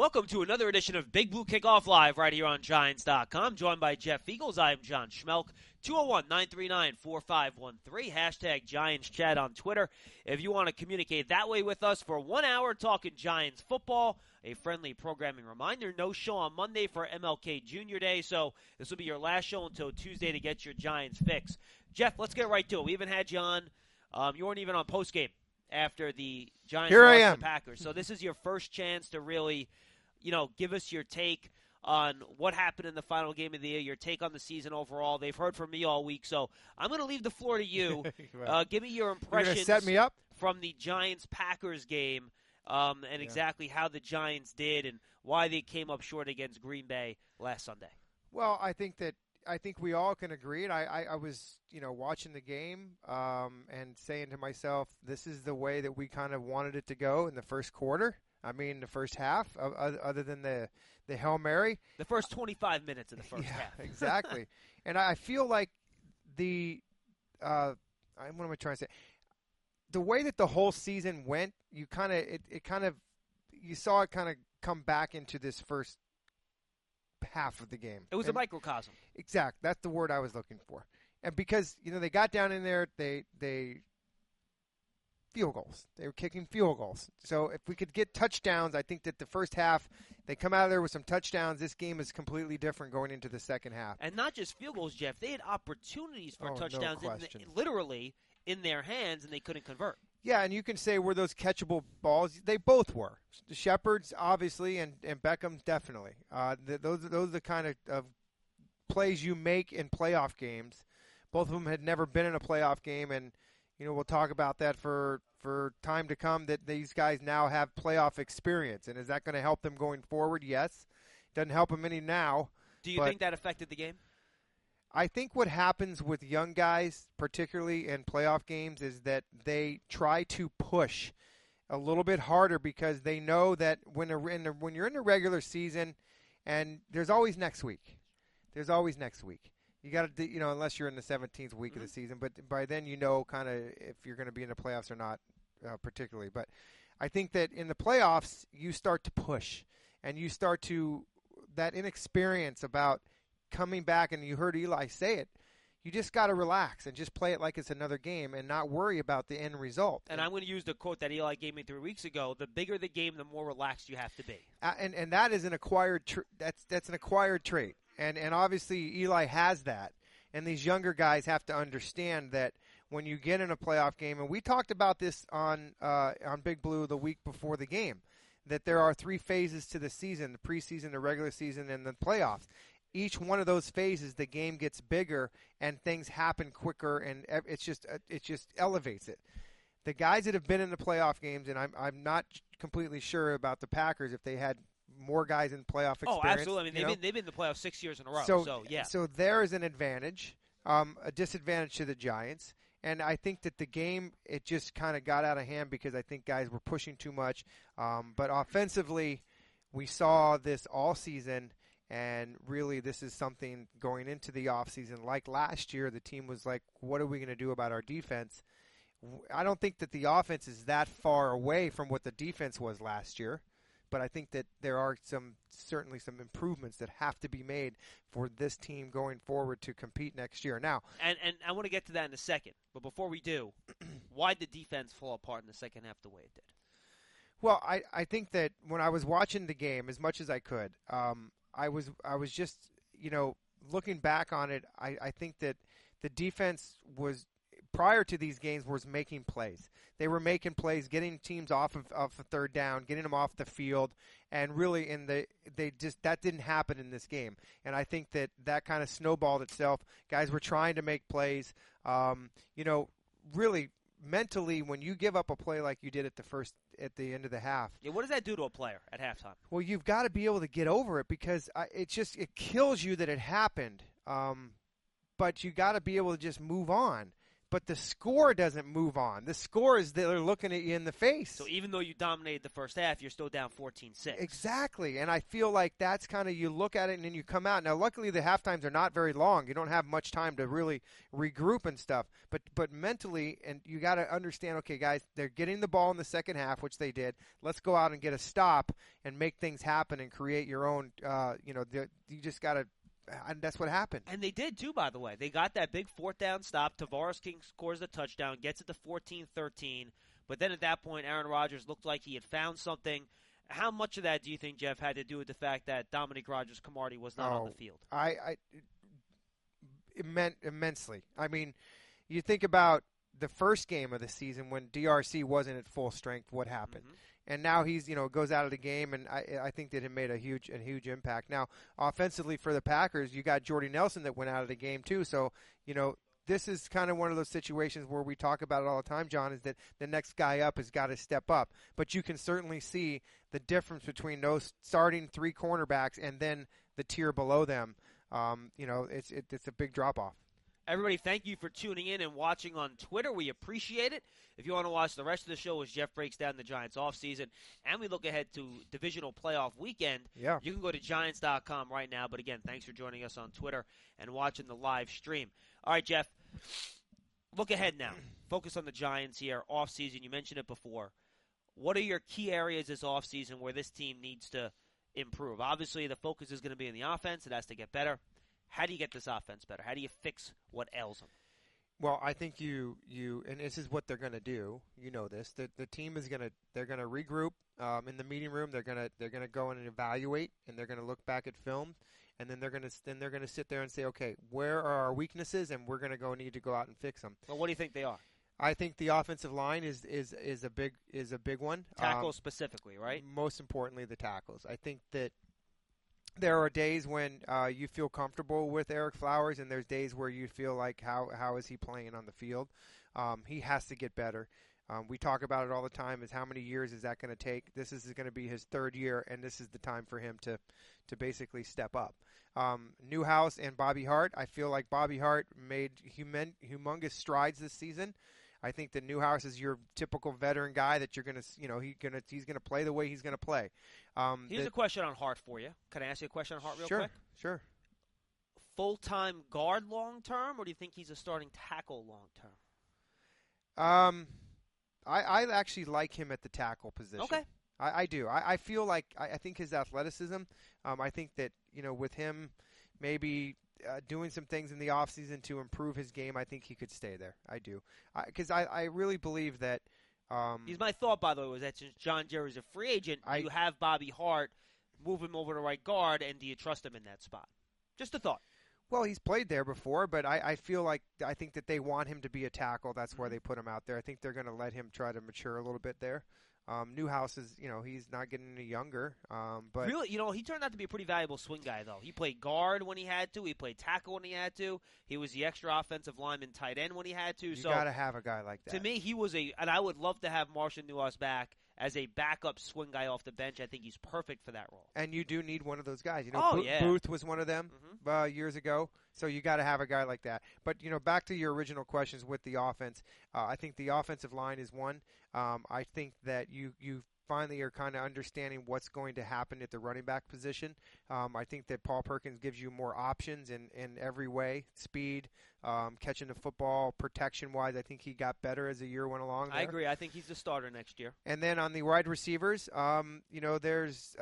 Welcome to another edition of Big Blue Kickoff Live right here on Giants.com. Joined by Jeff Eagles, I am John Schmelk. 201-939-4513. Hashtag Giants Chat on Twitter. If you want to communicate that way with us for 1 hour talking Giants football, a friendly programming reminder, no show on Monday for MLK Jr. Day, so this will be your last show until Tuesday to get your Giants fix. Jeff, let's get right to it. We haven't had you on. You weren't even on postgame after the Giants lost the Packers. So this is your first chance to really, give us your take on what happened in the final game of the year, your take on the season overall. They've heard from me all week, so I'm going to leave the floor to you. Right. Give me your impressions set me up? from the Giants-Packers game and exactly how the Giants did and why they came up short against Green Bay last Sunday. Well, I think we all can agree, and I was, watching the game and saying to myself, this is the way that we kind of wanted it to go in the first quarter. I mean, the first half, other than the Hail Mary. The first 25 minutes of the first half. Exactly. And I feel like what am I trying to say? The way that the whole season went, you saw it kind of come back into this first half of the game. It was a microcosm. Exact. That's the word I was looking for. And because, they got down in there, they field goals. They were kicking field goals. So if we could get touchdowns, I think that the first half, they come out of there with some touchdowns. This game is completely different going into the second half. And not just field goals, Jeff. They had opportunities for touchdowns literally in their hands, and they couldn't convert. Yeah, and you can say were those catchable balls? They both were. The Shepard's obviously, and Beckham definitely. Those are the kind of plays you make in playoff games. Both of them had never been in a playoff game, and we'll talk about that for time to come, that these guys now have playoff experience. And is that going to help them going forward? Yes. Doesn't help them any now. Do you think that affected the game? I think what happens with young guys, particularly in playoff games, is that they try to push a little bit harder because they know that when you're in the regular season, and there's always next week. There's always next week. You got to, unless you're in the 17th week of the season, but by then kind of if you're going to be in the playoffs or not, particularly. But I think that in the playoffs, you start to push, and you start to that inexperience about coming back, and you heard Eli say it. You just got to relax and just play it like it's another game and not worry about the end result. And I'm going to use the quote that Eli gave me 3 weeks ago: "The bigger the game, the more relaxed you have to be." And that is an acquired that's an acquired trait. And obviously Eli has that. And these younger guys have to understand that when you get in a playoff game, and we talked about this on Big Blue the week before the game, that there are 3 phases to the season: the preseason, the regular season, and the playoffs. Each one of those phases, the game gets bigger and things happen quicker, and it just elevates it. The guys that have been in the playoff games, and I'm not completely sure about the Packers if they had more guys in playoff experience. Oh, absolutely. I mean, they've been in the playoffs 6 years in a row. So yeah. So there is an advantage, a disadvantage to the Giants. And I think that the game, it just kind of got out of hand because I think guys were pushing too much. But offensively, we saw this all season. And really, this is something going into the offseason. Like last year, the team was like, what are we going to do about our defense? I don't think that the offense is that far away from what the defense was last year. But I think that there are certainly some improvements that have to be made for this team going forward to compete next year. Now, and I want to get to that in a second. But before we do, why did the defense fall apart in the second half the way it did? Well, I think that when I was watching the game as much as I could, I was just, looking back on it, I think that the defense was, prior to these games, was making plays. They were making plays, getting teams off of the third down, getting them off the field, and really that didn't happen in this game. And I think that kind of snowballed itself. Guys were trying to make plays. Really mentally, when you give up a play like you did at the end of the half. Yeah, what does that do to a player at halftime? Well, you've got to be able to get over it because it kills you that it happened. But you got to be able to just move on. but the score doesn't move on. The score is they're looking at you in the face. So even though you dominated the first half, you're still down 14-6. Exactly, and I feel like that's kind of, you look at it and then you come out. Now, luckily, the halftimes are not very long. You don't have much time to really regroup and stuff. But mentally, and you got to understand, okay, guys, they're getting the ball in the second half, which they did. Let's go out and get a stop and make things happen and create your own, you just got to. And that's what happened. And they did, too, by the way. They got that big fourth down stop. Tavares King scores the touchdown, gets it to 14-13. But then at that point, Aaron Rodgers looked like he had found something. How much of that do you think, Jeff, had to do with the fact that Dominique Rodgers-Cromartie was not on the field? It meant immensely. I mean, you think about the first game of the season when DRC wasn't at full strength, what happened? Mm-hmm. And now he's, goes out of the game, and I think that it made a huge impact. Now, offensively for the Packers, you got Jordy Nelson that went out of the game too. So, this is kind of one of those situations where we talk about it all the time, John, is that the next guy up has got to step up. But you can certainly see the difference between those starting three cornerbacks and then the tier below them. It's a big drop-off. Everybody, thank you for tuning in and watching on Twitter. We appreciate it. If you want to watch the rest of the show as Jeff breaks down the Giants offseason and we look ahead to divisional playoff weekend, you can go to Giants.com right now. But, again, thanks for joining us on Twitter and watching the live stream. All right, Jeff, look ahead now. Focus on the Giants here, offseason. You mentioned it before. What are your key areas this offseason where this team needs to improve? Obviously, the focus is going to be in the offense. It has to get better. How do you get this offense better? How do you fix what ails them? Well, I think you and this is what they're going to do. You know this. The team is they're going to regroup in the meeting room. They're going to go in and evaluate, and they're going to look back at film, and then they're going to sit there and say, okay, where are our weaknesses, and we're going to need to go out and fix them. Well, what do you think they are? I think the offensive line is a big one. Tackles specifically, right? Most importantly, the tackles. I think that there are days when you feel comfortable with Eric Flowers, and there's days where you feel like, how is he playing on the field? He has to get better. We talk about it all the time, is how many years is that going to take? This is going to be his third year, and this is the time for him to basically step up. Newhouse and Bobby Hart, I feel like Bobby Hart made humongous strides this season. I think that Newhouse is your typical veteran guy that you're gonna, he's gonna play the way he's gonna play. Here's a question on Hart for you. Can I ask you a question on Hart real quick? Sure. Full-time guard long-term, or do you think he's a starting tackle long-term? I actually like him at the tackle position. Okay. I do. I feel like I think his athleticism. I think that with him maybe. Doing some things in the offseason to improve his game, I think he could stay there. I do. Because I really believe that he's my thought, by the way, was that since John Jerry's a free agent, you have Bobby Hart, move him over to right guard, and do you trust him in that spot? Just a thought. Well, he's played there before, but I think that they want him to be a tackle. That's why they put him out there. I think they're going to let him try to mature a little bit there. Newhouse is, he's not getting any younger. But really, he turned out to be a pretty valuable swing guy, though. He played guard when he had to. He played tackle when he had to. He was the extra offensive lineman tight end when he had to. You got to have a guy like that. To me, he was and I would love to have Marshall Newhouse back as a backup swing guy off the bench. I think he's perfect for that role. And you do need one of those guys. Yeah. Booth was one of them years ago. So you got to have a guy like that. But, back to your original questions with the offense, I think the offensive line is one. I think that you finally are kind of understanding what's going to happen at the running back position. I think that Paul Perkins gives you more options in every way. Speed, catching the football, protection-wise, I think he got better as the year went along there. I agree. I think he's the starter next year. And then on the wide receivers, there's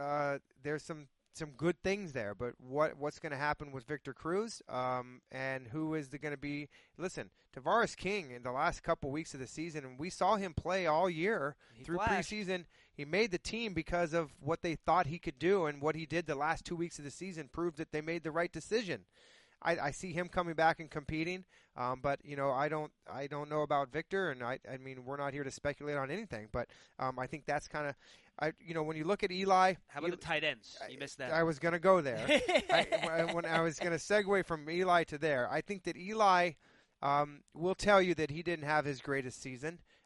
some good things there, but what's going to happen with Victor Cruz, and who is going to be? Listen, Tavares King in the last couple weeks of the season, and we saw him play all year through preseason. He made the team because of what they thought he could do, and what he did the last 2 weeks of the season proved that they made the right decision. I see him coming back and competing, but I don't know about Victor, and I mean we're not here to speculate on anything, but I think that's kind of. When you look at Eli. How about the tight ends? You missed that. I was going to go there. When I was going to segue from Eli to there, I think that Eli will tell you that he didn't have his greatest season.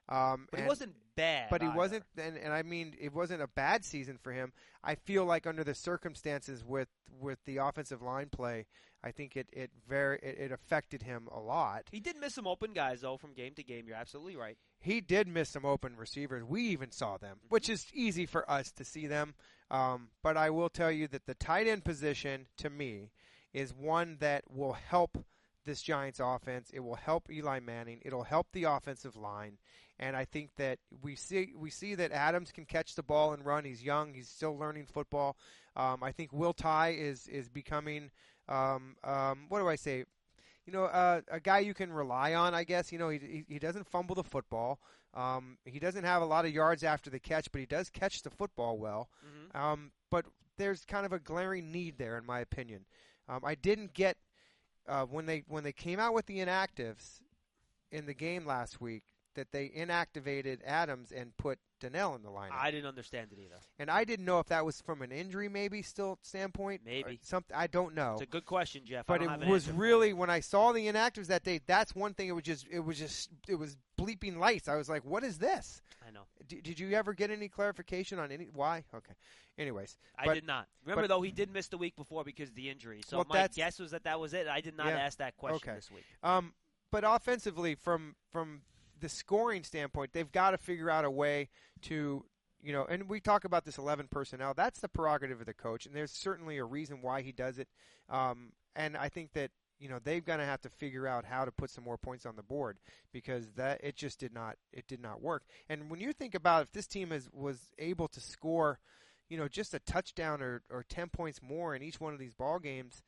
But he wasn't bad. But he either. wasn't, and I mean, it wasn't a bad season for him. I feel like under the circumstances with the offensive line play, I think it affected him a lot. He did miss some open guys, though, from game to game. You're absolutely right. He did miss some open receivers. We even saw them, which is easy for us to see them. But I will tell you that the tight end position, to me, is one that will help this Giants offense. It will help Eli Manning. It'll help the offensive line. And I think that we see that Adams can catch the ball and run. He's young. He's still learning football. I think Will Tye is becoming what do I say? A guy you can rely on, I guess. He doesn't fumble the football. He doesn't have a lot of yards after the catch, but he does catch the football well. Mm-hmm. But there's kind of a glaring need there, in my opinion. I didn't get when they came out with the inactives in the game last week, that they inactivated Adams and put Donnell in the lineup. I didn't understand it either. And I didn't know if that was from an injury standpoint. Maybe. Something, I don't know. It's a good question, Jeff. But it was really, when I saw the inactives that day, that's one thing. It was bleeping lights. I was like, what is this? I know. Did you ever get any clarification on why? Okay. Anyways. I did not. Remember, though, he did miss the week before because of the injury. So my guess was that was it. I did not ask that question this week. But offensively, from the scoring standpoint, they've got to figure out a way to, and we talk about this 11 personnel. That's the prerogative of the coach, and there's certainly a reason why he does it. And I think that, they've got to have to figure out how to put some more points on the board, because it did not work. And when you think about if this team was able to score, just a touchdown or 10 points more in each one of these ball games,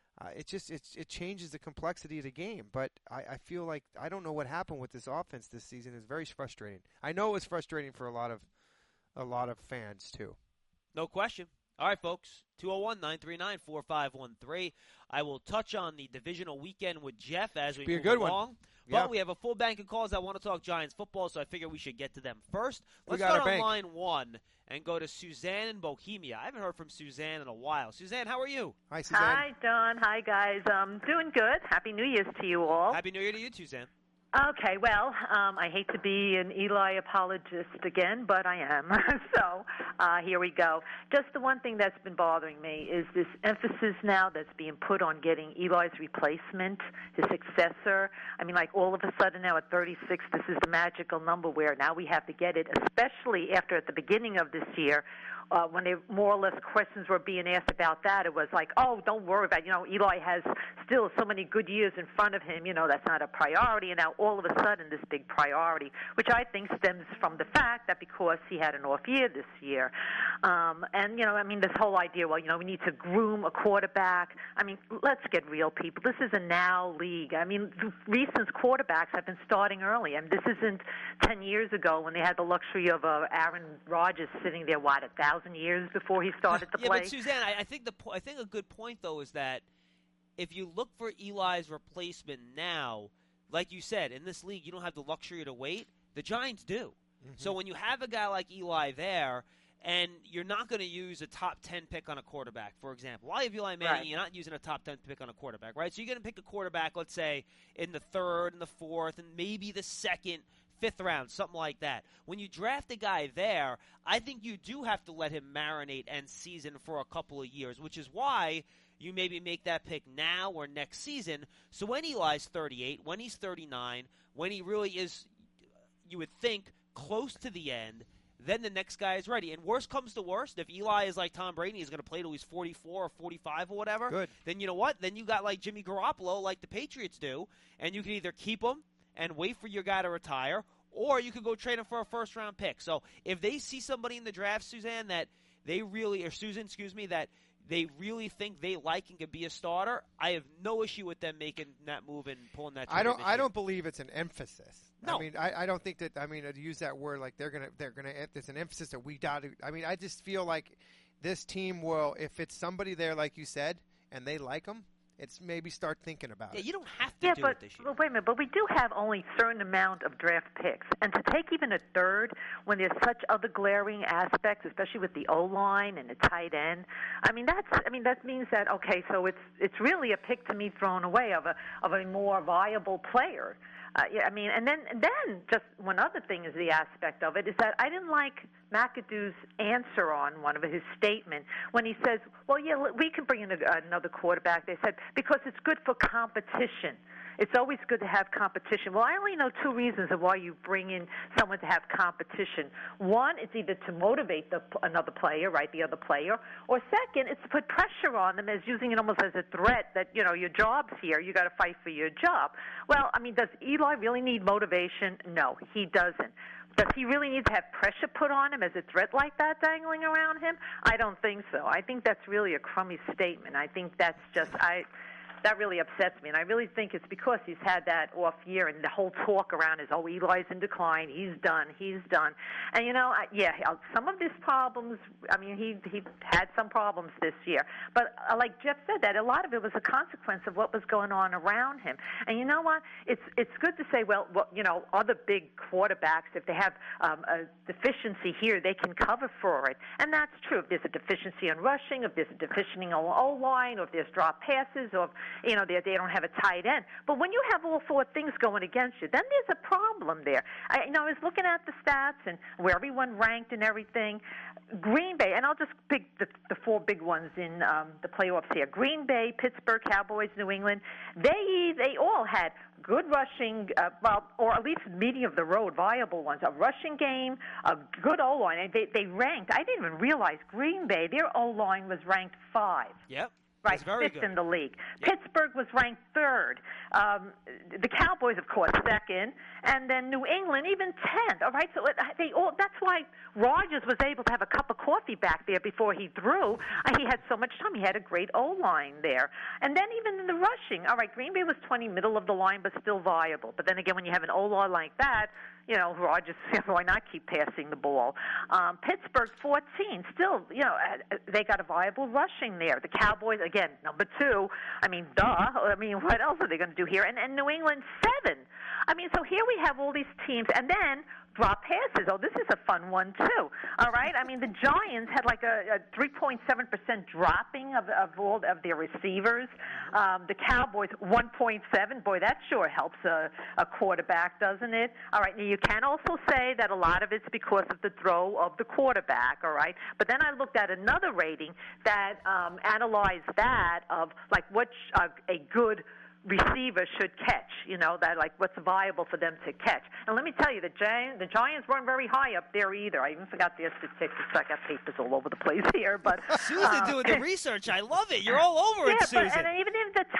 it changes the complexity of the game. But I feel like I don't know what happened with this offense this season. It's very frustrating. I know it was frustrating for a lot of fans too. No question. All right, folks. 201-939-4513. I will touch on the divisional weekend with Jeff as we move along. But we have a full bank of calls that want to talk Giants football, so I figure we should get to them first. Let's start on line one and go to Suzanne in Bohemia. I haven't heard from Suzanne in a while. Suzanne, how are you? Hi, Suzanne. Hi, Don. Hi, guys. Doing good. Happy New Year's to you all. Happy New Year to you, Suzanne. Okay, well, I hate to be an Eli apologist again, but I am. So here we go. Just the one thing that's been bothering me is this emphasis now that's being put on getting Eli's replacement, his successor. I mean, like all of a sudden now at 36, this is the magical number where now we have to get it, especially after at the beginning of this year, when more or less questions were being asked about that, it was like, oh, don't worry about it. Eli has still so many good years in front of him. That's not a priority. And now all of a sudden this big priority, which I think stems from the fact that because he had an off year this year. This whole idea, we need to groom a quarterback. I mean, let's get real, people. This is a now league. I mean, recent quarterbacks have been starting early. I mean, this isn't 10 years ago when they had the luxury of Aaron Rodgers sitting there, 1,000 years before he started to play. But Suzanne, I think a good point though is that if you look for Eli's replacement now, like you said, in this league you don't have the luxury to wait. The Giants do. Mm-hmm. So when you have a guy like Eli there, and you're not going to use a top 10 pick on a quarterback, for example. Why have Eli Manning? Right. You're not using a top 10 pick on a quarterback, right? So you're going to pick a quarterback, let's say, in the third and the fourth and maybe the second, fifth round, something like that. When you draft a guy there, I think you do have to let him marinate and season for a couple of years, which is why you maybe make that pick now or next season. So when Eli's 38, when he's 39, when he really is, you would think, close to the end, then the next guy is ready. And worst comes to worst, if Eli is like Tom Brady, he's going to play till he's 44 or 45 or whatever, good. Then you know what? Then you got like Jimmy Garoppolo like the Patriots do, and you can either keep him and wait for your guy to retire, or you could go trade him for a first-round pick. So if they see somebody in the draft, Suzanne, that they really – or Susan, excuse me, that they really think they like and can be a starter, I have no issue with them making that move and pulling that trigger. I don't believe it's an emphasis. No. I mean, I don't think that. I mean, to use that word like they're gonna. It's an emphasis that we got to. I mean, I just feel like this team will, if it's somebody there like you said, and they like them, it's maybe start thinking about it. You don't have to do it this year. But wait a minute. But we do have only a certain amount of draft picks, and to take even a third when there's such other glaring aspects, especially with the O-line and the tight end. that means that so it's really a pick to me thrown away of a more viable player. Yeah, I mean, and then just one other thing is the aspect of it is that I didn't like McAdoo's answer on one of his statements when he says, well, yeah, we can bring in another quarterback. They said, because it's good for competition. It's always good to have competition. Well, I only know two reasons of why you bring in someone to have competition. One, it's either to motivate another player, right, the other player, or second, it's to put pressure on them as using it almost as a threat that, you know, your job's here, you got to fight for your job. Well, I mean, does Eli really need motivation? No, he doesn't. Does he really need to have pressure put on him as a threat like that dangling around him? I don't think so. I think that's really a crummy statement. I think that's just that really upsets me, and I really think it's because he's had that off year, and the whole talk around is, oh, Eli's in decline, he's done. And, you know, some of his problems, I mean, he had some problems this year. But like Jeff said, that a lot of it was a consequence of what was going on around him. And you know what? It's good to say, well, you know, other big quarterbacks, if they have a deficiency here, they can cover for it. And that's true. If there's a deficiency in rushing, if there's a deficiency on O-line, or if there's drop passes, or you know, they don't have a tight end. But when you have all four things going against you, then there's a problem there. I was looking at the stats and where everyone ranked and everything. Green Bay, and I'll just pick the four big ones in the playoffs here. Green Bay, Pittsburgh, Cowboys, New England. They all had good rushing, or at least medium of the road, viable ones. A rushing game, a good O-line. And they ranked. I didn't even realize Green Bay, their O-line was ranked 5. Yep. Right, fifth in the league. Yep. Pittsburgh was ranked 3rd. The Cowboys, of course, 2nd, and then New England even 10th. All right, so that's why Rodgers was able to have a cup of coffee back there before he threw. He had so much time. He had a great O-line there. And then even in the rushing, all right, Green Bay was 20, middle of the line, but still viable. But then again, when you have an O-line like that, you know, Rodgers, why not keep passing the ball? Pittsburgh, 14. Still, you know, they got a viable rushing there. The Cowboys, again, number 2. I mean, duh. I mean, what else are they going to do here? And New England, 7. I mean, so here we have all these teams. And then drop passes. Oh, this is a fun one, too. All right? I mean, the Giants had like a 3.7% dropping of all of their receivers. The Cowboys, 1.7. Boy, that sure helps a quarterback, doesn't it? All right, now you can also say that a lot of it's because of the throw of the quarterback, all right? But then I looked at another rating that analyzed that of, like, what a good receiver should catch, you know, that like what's viable for them to catch. And let me tell you, the Giants weren't very high up there either. I even forgot their statistics. I got papers all over the place here. But Susan doing the research. I love it. You're all over it, Susan. And even if the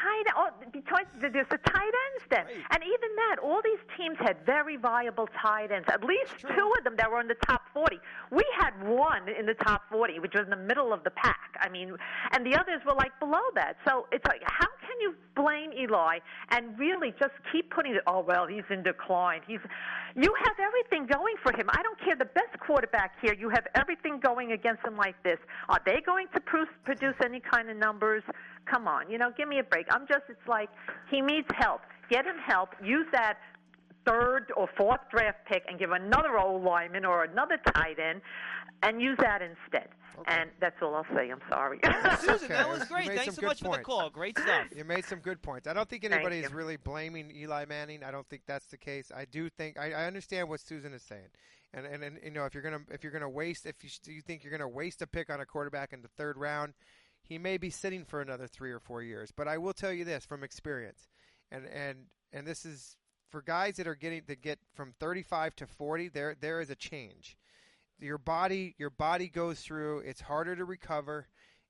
there's the tight ends then. Right. And even that, all these teams had very viable tight ends, at least 2 of them that were in the top 40. We had one in the top 40, which was in the middle of the pack. I mean, and the others were like below that. So it's like, how can you blame Eli and really just keep putting it, oh, well, he's in decline. You have everything going for him. I don't care. The best quarterback here, you have everything going against him like this. Are they going to produce any kind of numbers? Come on, you know, give me a break. It's like he needs help. Get him help. Use that 3rd or 4th draft pick and give another O-lineman or another tight end and use that instead. Okay. And that's all I'll say. I'm sorry. Susan, that was great. Thanks so much for the call. Great stuff. You made some good points. I don't think anybody is really blaming Eli Manning. I don't think that's the case. I do think I understand what Susan is saying. And you know, if you're gonna waste, if you think you're gonna waste a pick on a quarterback in the 3rd round, he may be sitting for another 3 or 4 years. But I will tell you this from experience, and this is for guys that are get from 35 to 40. There is a change. Your body goes through. It's harder to recover.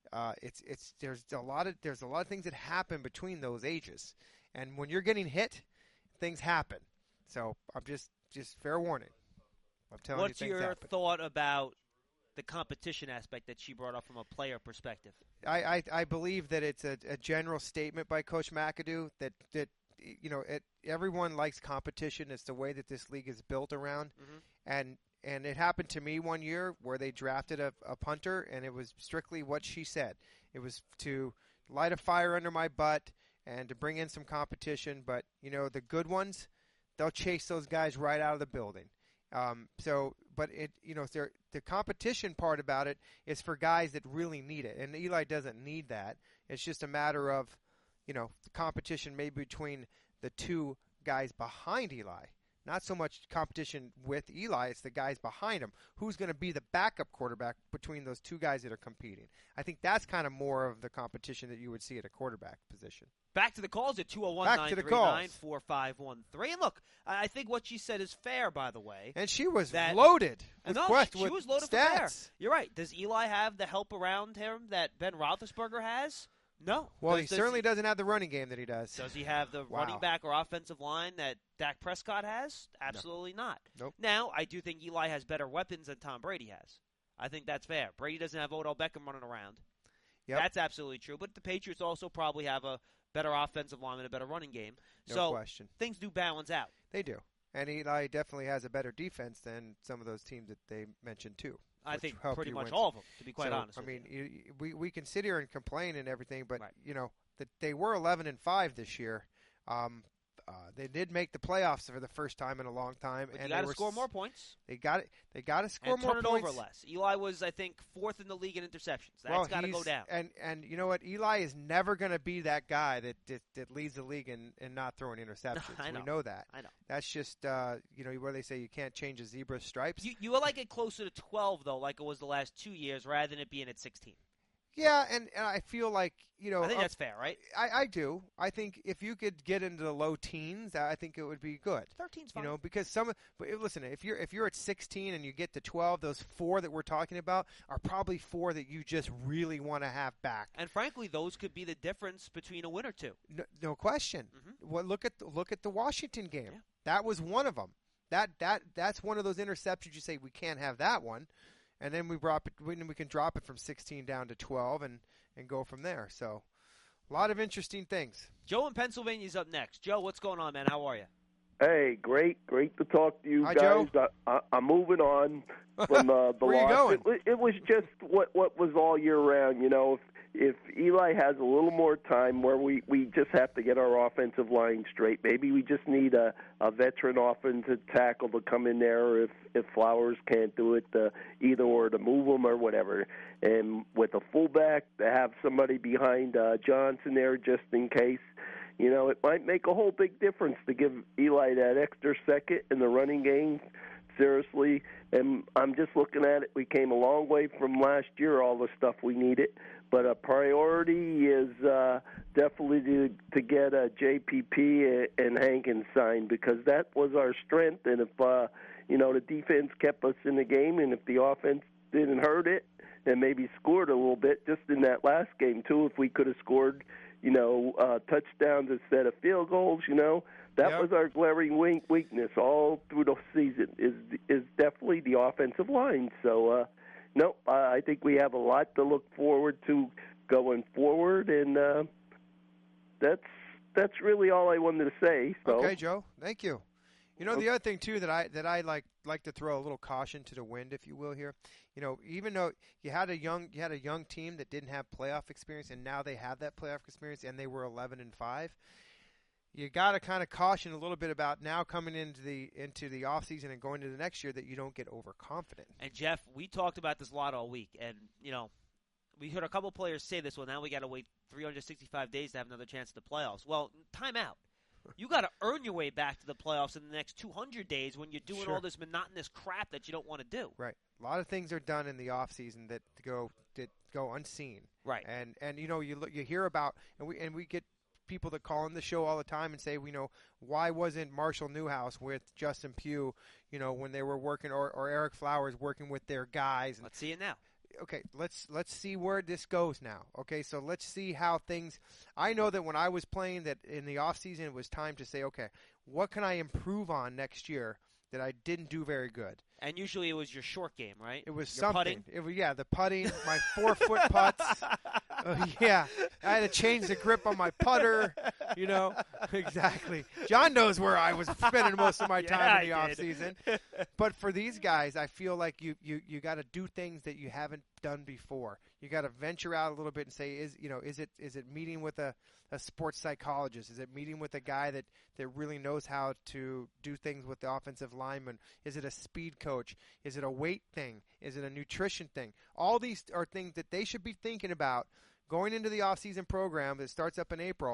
There's a lot of things that happen between those ages, and when you're getting hit, things happen. So I'm just fair warning. I'm telling you, things happen. What's your thought about the competition aspect that she brought up from a player perspective? I believe that it's a general statement by Coach McAdoo that you know, everyone likes competition. It's the way that this league is built around, and it happened to me one year where they drafted a punter, and it was strictly what she said. It was to light a fire under my butt and to bring in some competition. But you know, the good ones, they'll chase those guys right out of the building. But the competition part about it is for guys that really need it, and Eli doesn't need that. It's just a matter of, you know, the competition maybe between the 2 guys behind Eli. Not so much competition with Eli, it's the guys behind him. Who's going to be the backup quarterback between those two guys that are competing? I think that's kind of more of the competition that you would see at a quarterback position. Back to the calls at 201-939-4513. And look, I think what she said is fair, by the way. And she was loaded with she was loaded stats. For fair. You're right. Does Eli have the help around him that Ben Roethlisberger has? No. Well, he certainly doesn't have the running game that he does. Does he have the running back or offensive line that Dak Prescott has? Absolutely not. Nope. Now, I do think Eli has better weapons than Tom Brady has. I think that's fair. Brady doesn't have Odell Beckham running around. Yep. That's absolutely true. But the Patriots also probably have a better offensive line and a better running game. No question. Things do balance out. They do. And Eli definitely has a better defense than some of those teams that they mentioned, too. I think pretty much all of them, to be quite honest. I mean, we can sit here and complain and everything, but, right. That they were 11-5 this year. They did make the playoffs for the first time in a long time. But you got to score more points. They got to score more points. And turn it over less. Eli was, I think, 4th in the league in interceptions. That's got to go down. And you know what? Eli is never going to be that guy that leads the league in not throwing interceptions. I know. We know that. I know. That's just, where they say you can't change a zebra's stripes. You would like it closer to 12, though, like it was the last 2 years, rather than it being at 16. Yeah, and I feel like, I think that's fair, right? I do. I think if you could get into the low teens, I think it would be good. 13's fine. Because but listen, if you're at 16 and you get to 12, those 4 that we're talking about are probably 4 that you just really want to have back. And frankly, those could be the difference between a win or two. No question. Mm-hmm. Well, look at the Washington game. Yeah. That was one of them. That's one of those interceptions you say we can't have that one. And then we can drop it from 16 down to 12 and go from there. So, a lot of interesting things. Joe in Pennsylvania is up next. Joe, what's going on, man? How are you? Hey, great to talk to you Hi, guys. Joe. I'm moving on from the Where loss. you going? It was just what was all year round. If Eli has a little more time where we just have to get our offensive line straight, maybe we just need a veteran offensive tackle to come in there if Flowers can't do it, either or to move him or whatever. And with a fullback, to have somebody behind Johnson there just in case. It might make a whole big difference to give Eli that extra second in the running game. Seriously, and I'm just looking at it. We came a long way from last year, all the stuff we needed. But a priority is definitely to get a JPP and Hankins signed because that was our strength. And if, the defense kept us in the game and if the offense didn't hurt it and maybe scored a little bit just in that last game, too, if we could have scored, touchdowns instead of field goals, that was our glaring weakness all through the season is definitely the offensive line. So, I think we have a lot to look forward to going forward, and that's really all I wanted to say. So. Okay, Joe. Thank you. The other thing too that I like to throw a little caution to the wind, if you will, here. Even though you had a young team that didn't have playoff experience, and now they have that playoff experience, and they were 11-5. You got to kind of caution a little bit about now coming into the offseason and going into the next year that you don't get overconfident. And Jeff, we talked about this a lot all week, and we heard a couple players say this. Well, now we got to wait 365 days to have another chance at the playoffs. Well, time out. You got to earn your way back to the playoffs in the next 200 days when you're doing all this monotonous crap that you don't want to do. Right. A lot of things are done in the offseason that go unseen. Right. And you hear about and we get people that call in the show all the time and say, why wasn't Marshall Newhouse with Justin Pugh, when they were working or Eric Flowers working with their guys? Let's see it now. Okay, let's see where this goes now. Okay, so let's see how things – I know that when I was playing that in the offseason it was time to say, okay, what can I improve on next year that I didn't do very good? And usually it was your short game, right? It was your something. Putting? The putting, my 4-foot putts. I had to change the grip on my putter, Exactly. John knows where I was spending most of my time in the offseason. But for these guys, I feel like you got to do things that you haven't done before. You got to venture out a little bit and say, is it meeting with a sports psychologist? Is it meeting with a guy that really knows how to do things with the offensive lineman? Is it a speed coach? Is it a weight thing? Is it a nutrition thing? All these are things that they should be thinking about going into the off-season program that starts up in April.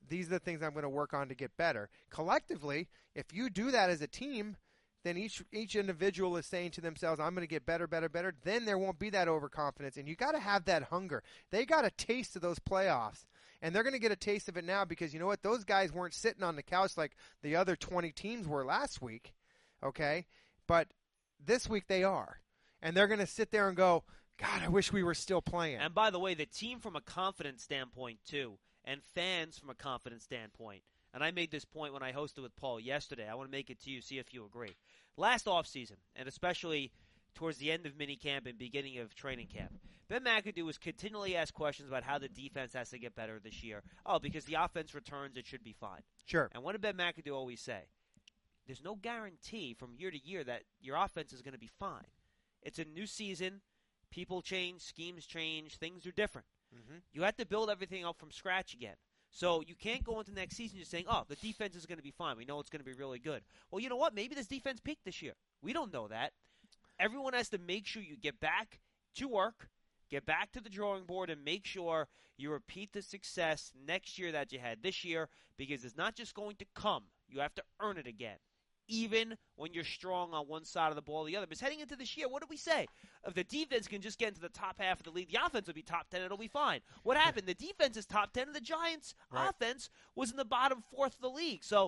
these are the things I'm going to work on to get better. Collectively, if you do that as a team, then each individual is saying to themselves, I'm going to get better, better, better. Then there won't be that overconfidence, and you got to have that hunger. They got a taste of those playoffs, and they're going to get a taste of it now because you know what? Those guys weren't sitting on the couch like the other 20 teams were last week, okay? But this week they are, and they're going to sit there and go, God, I wish we were still playing. And by the way, the team from a confidence standpoint, too, and fans from a confidence standpoint, and I made this point when I hosted with Paul yesterday. I want to make it to you, see if you agree. Last offseason, and especially towards the end of minicamp and beginning of training camp, Ben McAdoo was continually asked questions about how the defense has to get better this year. Oh, because the offense returns, it should be fine. Sure. And what did Ben McAdoo always say? There's no guarantee from year to year that your offense is going to be fine. It's a new season. People change. Schemes change. Things are different. Mm-hmm. You have to build everything up from scratch again. So you can't go into next season just saying, oh, the defense is going to be fine. We know it's going to be really good. Well, you know what? Maybe this defense peaked this year. We don't know that. Everyone has to make sure you get back to work, get back to the drawing board, and make sure you repeat the success next year that you had this year because it's not just going to come. You have to earn it again, even when you're strong on one side of the ball or the other. Because heading into this year, what did we say? If the defense can just get into the top half of the league, the offense will be top 10, it'll be fine. What happened? The defense is top 10, and the Giants' offense was in the bottom fourth of the league. So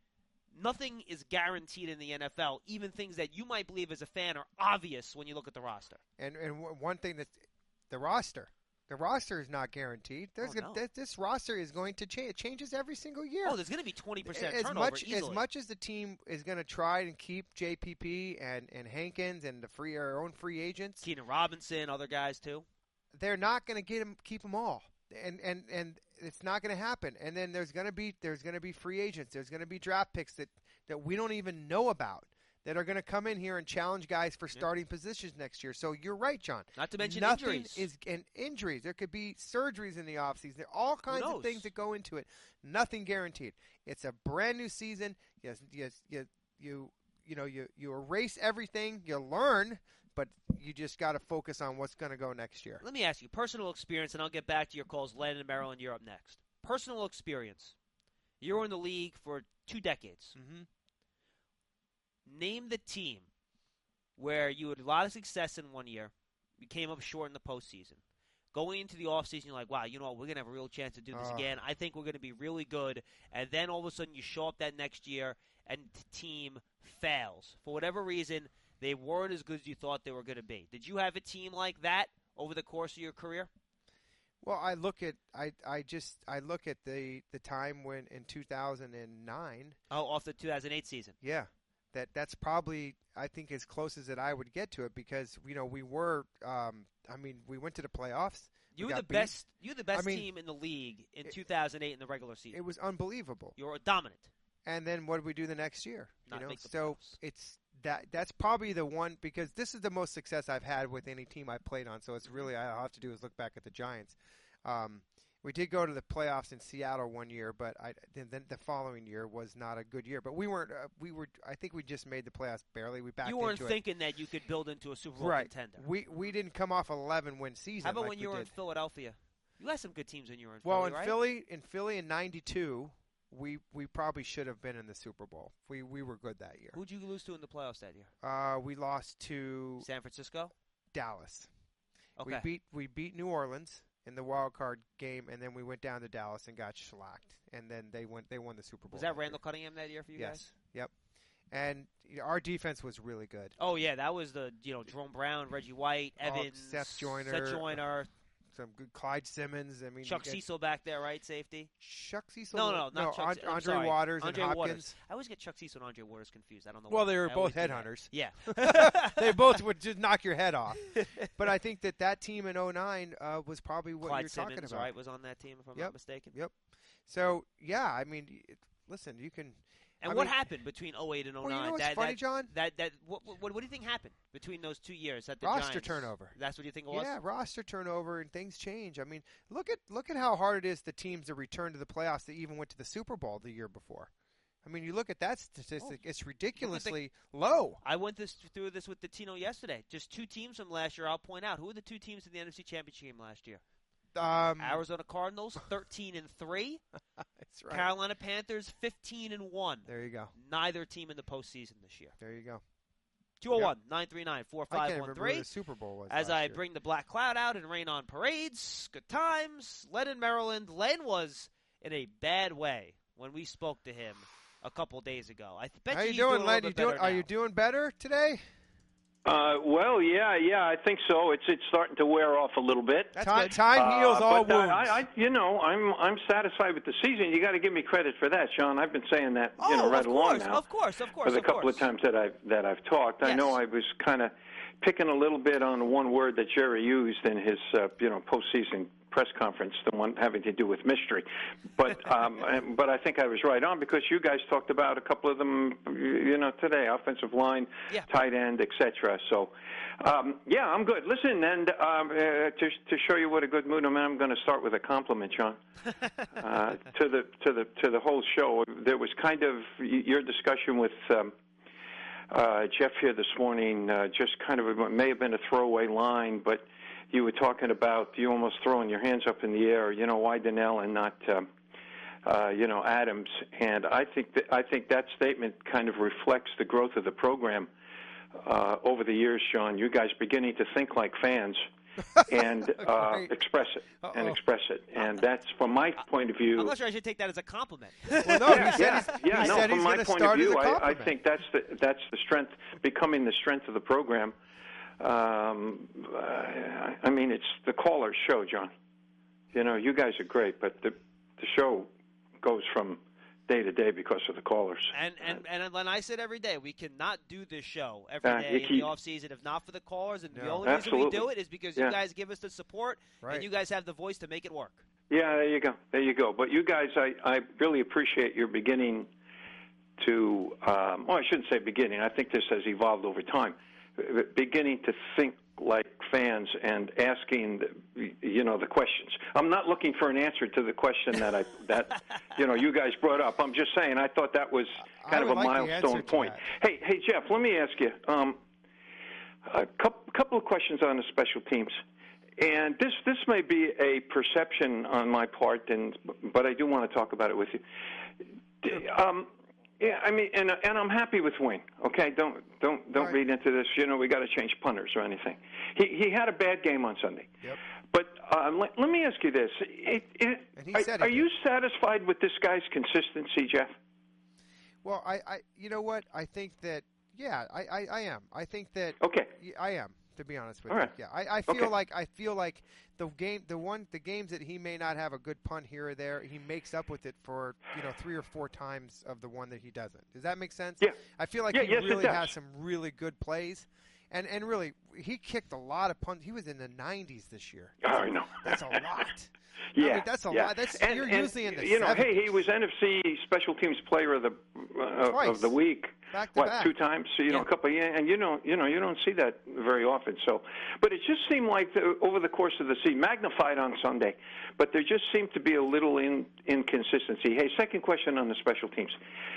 nothing is guaranteed in the NFL. Even things that you might believe as a fan are obvious when you look at the roster. And one thing that's the roster. The roster is not guaranteed. This roster is going to change. It changes every single year. Oh, there's going to be 20% turnover easily. As much as the team is going to try and keep JPP and Hankins and our own free agents. Keenan Robinson, other guys too. They're not going to keep them all. And it's not going to happen. And then there's going to be free agents. There's going to be draft picks that we don't even know about that are going to come in here and challenge guys for starting positions next year. So you're right, John. Not to mention injuries. Injuries. There could be surgeries in the offseason. There are all kinds of things that go into it. Nothing guaranteed. It's a brand new season. You erase everything. You learn, but you just got to focus on what's going to go next year. Let me ask you, personal experience, and I'll get back to your calls. Landon, Maryland, you're up next. Personal experience. You were in the league for 2 decades. Mm-hmm. Name the team where you had a lot of success in 1 year, you came up short in the postseason. Going into the offseason, you're like, wow, you know what, we're going to have a real chance to do this again. I think we're going to be really good. And then all of a sudden you show up that next year and the team fails. For whatever reason, they weren't as good as you thought they were going to be. Did you have a team like that over the course of your career? Well, I look at the time when in 2009. Oh, off the 2008 season. Yeah. That's probably, I think, as close as that I would get to it because, we were, we went to the playoffs. You were the best team in the league in 2008 in the regular season. It was unbelievable. You were dominant. And then what did we do the next year? Not make the so playoffs. It's that's probably the one because this is the most success I've had with any team I played on. So it's really all I have to do is look back at the Giants. We did go to the playoffs in Seattle 1 year, but then the following year was not a good year. But we weren't. I think we just made the playoffs barely. We backed into it. You weren't thinking that you could build into a Super Bowl contender. We didn't come off an 11-win season. How about like when you were in Philadelphia? You had some good teams when you were in Philly, right? Well, in Philly in '92, we probably should have been in the Super Bowl. We were good that year. Who'd you lose to in the playoffs that year? We lost to San Francisco, Dallas. Okay. We beat New Orleans in the wild card game, and then we went down to Dallas and got shellacked, and then they won the Super Bowl. Was that Randall Cunningham that year for you guys? Yes. Yep. And our defense was really good. Oh yeah, that was the Jerome Brown, Reggie White, Evans, Seth Joyner, some good Clyde Simmons. I mean, Chuck Cecil back there, right? Safety. Chuck Cecil. No, not Chuck. Andre Waters Andre and Hopkins. Waters. I always get Chuck Cecil and Andre Waters confused. I don't know. Well, why. they were both headhunters. Yeah. They both would just knock your head off. But I think that team in 2009 was probably what Clyde you're Simmons, talking about. Right, was on that team if I'm not mistaken. Yep. So yeah, I mean, listen, you can. And what happened between 2008 and 2009? Well, you know what's funny, John? What do you think happened between those 2 years? At the roster Giants? turnover. That's what you think it was? Yeah, roster turnover and things change. I mean, look at how hard it is the teams to return to the playoffs that even went to the Super Bowl the year before. I mean, you look at that statistic; it's ridiculously low. I went through this with Tino yesterday. Just 2 teams from last year. I'll point out who were the 2 teams in the NFC Championship game last year. Arizona Cardinals, 13-3, That's right. Carolina Panthers 15-1. There you go. Neither team in the postseason this year. There you go. 201-939-4513. I can't remember where the Super Bowl was. As last I year. bring the black cloud out and rain on parades, good times. Len in Maryland. Len was in a bad way when we spoke to him a couple days ago. I bet How you he's doing, a Len? little bit better Are now. you doing better today? Well, yeah, I think so. It's starting to wear off a little bit. That's Time, good. time heals all but wounds. I'm satisfied with the season. You got to give me credit for that, Sean. I've been saying that, right along now. Of course. For the couple of times that I've talked. Yes. I know I was kind of picking a little bit on one word that Jerry used in his postseason press conference, the one having to do with mystery. But but I think I was right on because you guys talked about a couple of them, today, offensive line, tight end, etc. So, I'm good. Listen, and to show you what a good mood I'm in, I'm going to start with a compliment, John. To the whole show. There was kind of your discussion with Jeff here this morning, just kind of it may have been a throwaway line, but you were talking about you almost throwing your hands up in the air, why Donnell and not Adams. And I think that statement kind of reflects the growth of the program over the years, Sean. You guys beginning to think like fans and express it. And that's, from my point of view. I'm not sure I should take that as a compliment. Well, no, he said from my point of view, I compliment. think that's the strength, becoming the strength of the program. I mean, it's the caller's show, John. You guys are great, but the show goes from day to day because of the callers. And Len, I said every day, we cannot do this show every day in the off season if not for the callers. And the only reason we do it is because you guys give us the support, and you guys have the voice to make it work. Yeah, there you go. But you guys, I really appreciate your beginning to. I shouldn't say beginning. I think this has evolved over time. Beginning to think like fans and asking the questions. I'm not looking for an answer to the question that you guys brought up. I'm just saying I thought that was kind of a milestone point. Hey Jeff, let me ask you a couple of questions on the special teams. And this may be a perception on my part, but I do want to talk about it with you. Yeah, I mean, and I'm happy with Wing. Okay, don't read into this. We got to change punters or anything. He had a bad game on Sunday. Yep. But let me ask you this: Are you satisfied with this guy's consistency, Jeff? Well, I you know what? I think that I am. I think that I am. To be honest with you, yeah, I feel like the games that he may not have a good punt here or there, he makes up with it for 3 or 4 times of the one that he doesn't. Does that make sense? Yeah. I feel like he really has some really good plays, and really he kicked a lot of punts. He was in the 90s this year. I know. That's a lot. Yeah, I mean, that's a lot. You're usually in the 70s. Hey, he was NFC Special Teams Player of the Week. Back to back. 2 times? A couple of years, and you don't see that very often. So, but it just seemed like over the course of the season, magnified on Sunday, but there just seemed to be a little inconsistency. Hey, second question on the special teams.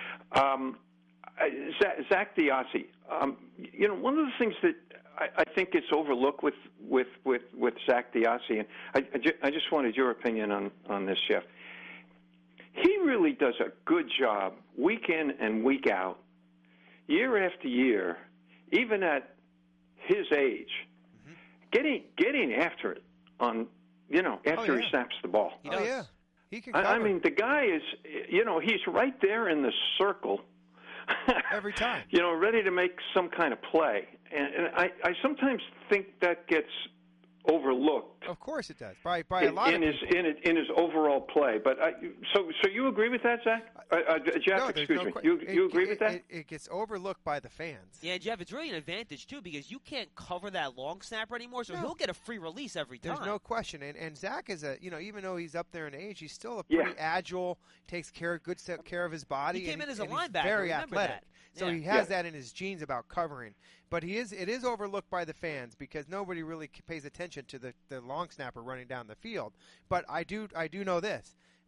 Zach Diassi. One of the things that I think gets overlooked with Zach Diassi, and I just wanted your opinion on this, Jeff. He really does a good job week in and week out, year after year, even at his age, getting after it on after he snaps the ball. He does. Yeah, he can cover. I mean, the guy is he's right there in the circle every time. Ready to make some kind of play. And I sometimes think that gets overlooked. Of course it does. By a lot of people. In his overall play. But so you agree with that, Zach? Jeff, no, excuse me. You agree with that? It gets overlooked by the fans. Yeah, Jeff, it's really an advantage too because you can't cover that long snapper anymore, so he'll get a free release every time. There's no question. And Zach is even though he's up there in age, he's still a pretty agile, takes good care of his body. He came in as a he's linebacker. Very Remember athletic. that. So he has that in his genes about covering. But it is overlooked by the fans because nobody really pays attention to the long snapper running down the field. But I do know this.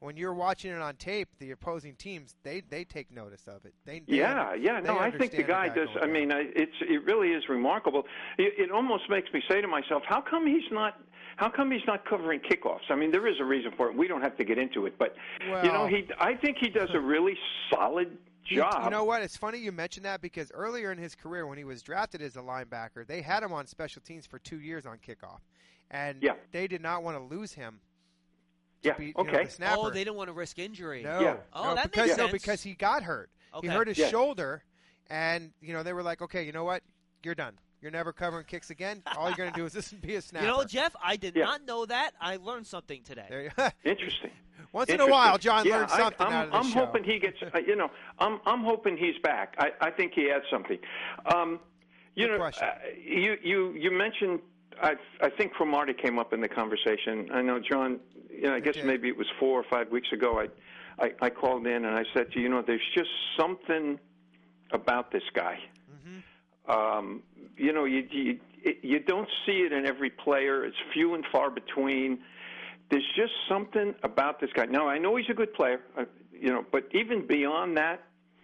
when you're watching it on tape, the opposing teams they take notice of it. I think the guy does. I mean, it really is remarkable. It almost makes me say to myself, how come he's not covering kickoffs? I mean, there is a reason for it. We don't have to get into it, but I think he does a really solid job. You know what? It's funny you mentioned that because earlier in his career, when he was drafted as a linebacker, they had him on special teams for 2 years on kickoff, and they did not want to lose him. The snapper. Oh, they didn't want to risk injury. No. Yeah. Oh, that makes sense. No, because he got hurt. Okay. He hurt his shoulder, and they were like, okay, you know what? You're done. You're never covering kicks again. All you're going to do is just be a snapper. You know, Jeff, I did not know that. I learned something today. Interesting. Once in a while, John learns something out of the I'm show. hoping he gets. I'm hoping he's back. I think he adds something. You mentioned. I think Cromartie came up in the conversation. I know, John. I guess maybe it was 4 or 5 weeks ago. I called in and I said to you, there's just something about this guy. Mm-hmm. You don't see it in every player. It's few and far between. There's just something about this guy. Now, I know he's a good player, but even beyond that,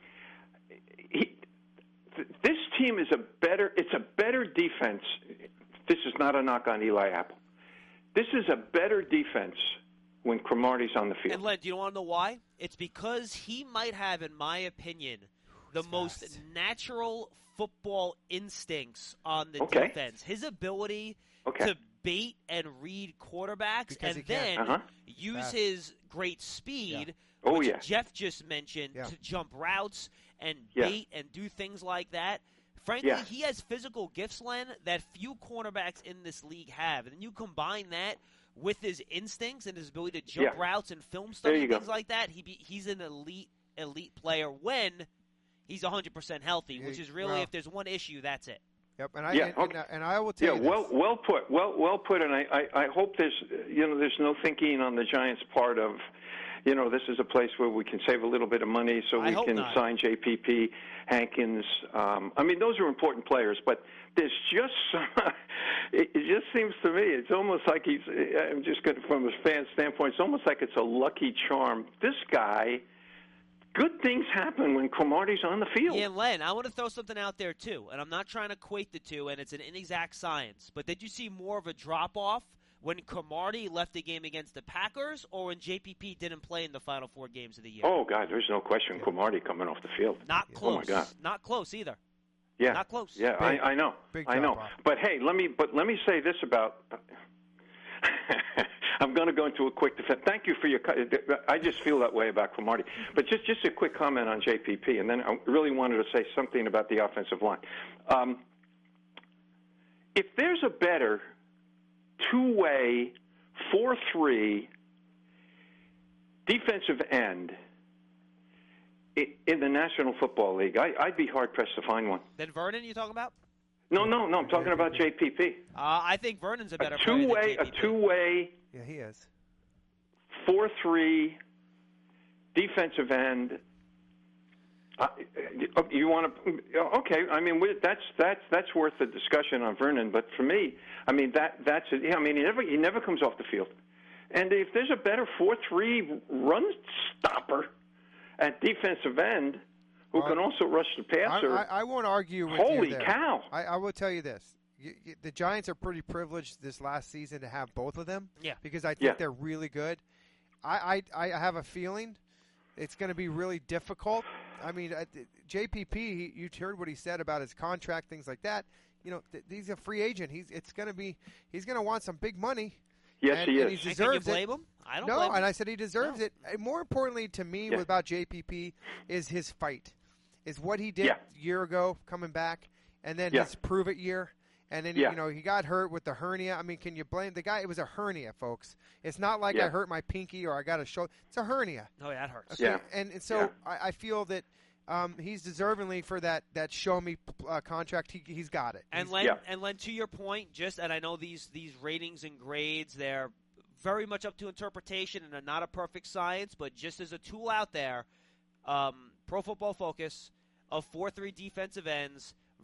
this team is a better defense. This is not a knock on Eli Apple. This is a better defense when Cromartie's on the field. And Len, do you want to know why? It's because he might have, in my opinion, the most natural football instincts on the defense. His ability to bait and read quarterbacks and then use his great speed, which Jeff just mentioned, to jump routes and bait and do things like that. Frankly, he has physical gifts, Len, that few cornerbacks in this league have. And then you combine that with his instincts and his ability to jump routes and film study and things like that, he's an elite player when he's 100% healthy, which is really, if there's one issue, that's it. Yep, and I will tell you this. Well put, and I hope there's no thinking on the Giants' part of, this is a place where we can save a little bit of money so we can sign JPP, Hankins. Those are important players, but there's just it just seems to me it's almost like I'm just going from a fan standpoint, it's almost like it's a lucky charm. This guy, good things happen when Cromartie's on the field. Yeah, Len, I want to throw something out there, too, and I'm not trying to equate the two, and it's an inexact science, but did you see more of a drop-off when Cromartie left the game against the Packers or when JPP didn't play in the final 4 games of the year? Oh, God, there's no question Cromartie coming off the field. Not close. Oh, my God. Not close either. Yeah. Not close. Yeah, I know. I know. But, hey, let me say this about I'm going to go into a quick defense. Thank you for your – I just feel that way about Cromartie. But just a quick comment on JPP, and then I really wanted to say something about the offensive line. If there's a better two-way 4-3 defensive end in the National Football League, I'd be hard-pressed to find one. Then Vernon you talking about? No, I'm talking about JPP. I think Vernon's a better player than JPP. A two-way. Yeah, he is. 4-3 defensive end. You want to? Okay. That's worth the discussion on Vernon. But for me, that's it. Yeah, he never comes off the field. And if there's a better 4-3 run stopper at defensive end who can also rush the passer, I won't argue with holy you there. Cow! I will tell you this. The Giants are pretty privileged this last season to have both of them. Yeah. Because I think they're really good. I have a feeling it's going to be really difficult. JPP, you heard what he said about his contract, things like that. He's a free agent. He's going to want some big money. Yes, he is. And he deserves can you blame him? I don't blame him. No, and I said he deserves it. And more importantly to me about JPP is his fight, is what he did a year ago coming back, and then his prove-it year. And then, he got hurt with the hernia. Can you blame the guy? It was a hernia, folks. It's not like I hurt my pinky or I got a shoulder. It's a hernia. Oh, yeah, that hurts. Okay? Yeah. And so I feel that he's deservingly for that show-me contract. He's got it. And Len, to your point, and I know these ratings and grades, they're very much up to interpretation and are not a perfect science, but just as a tool out there, Pro Football Focus of 4-3 defensive ends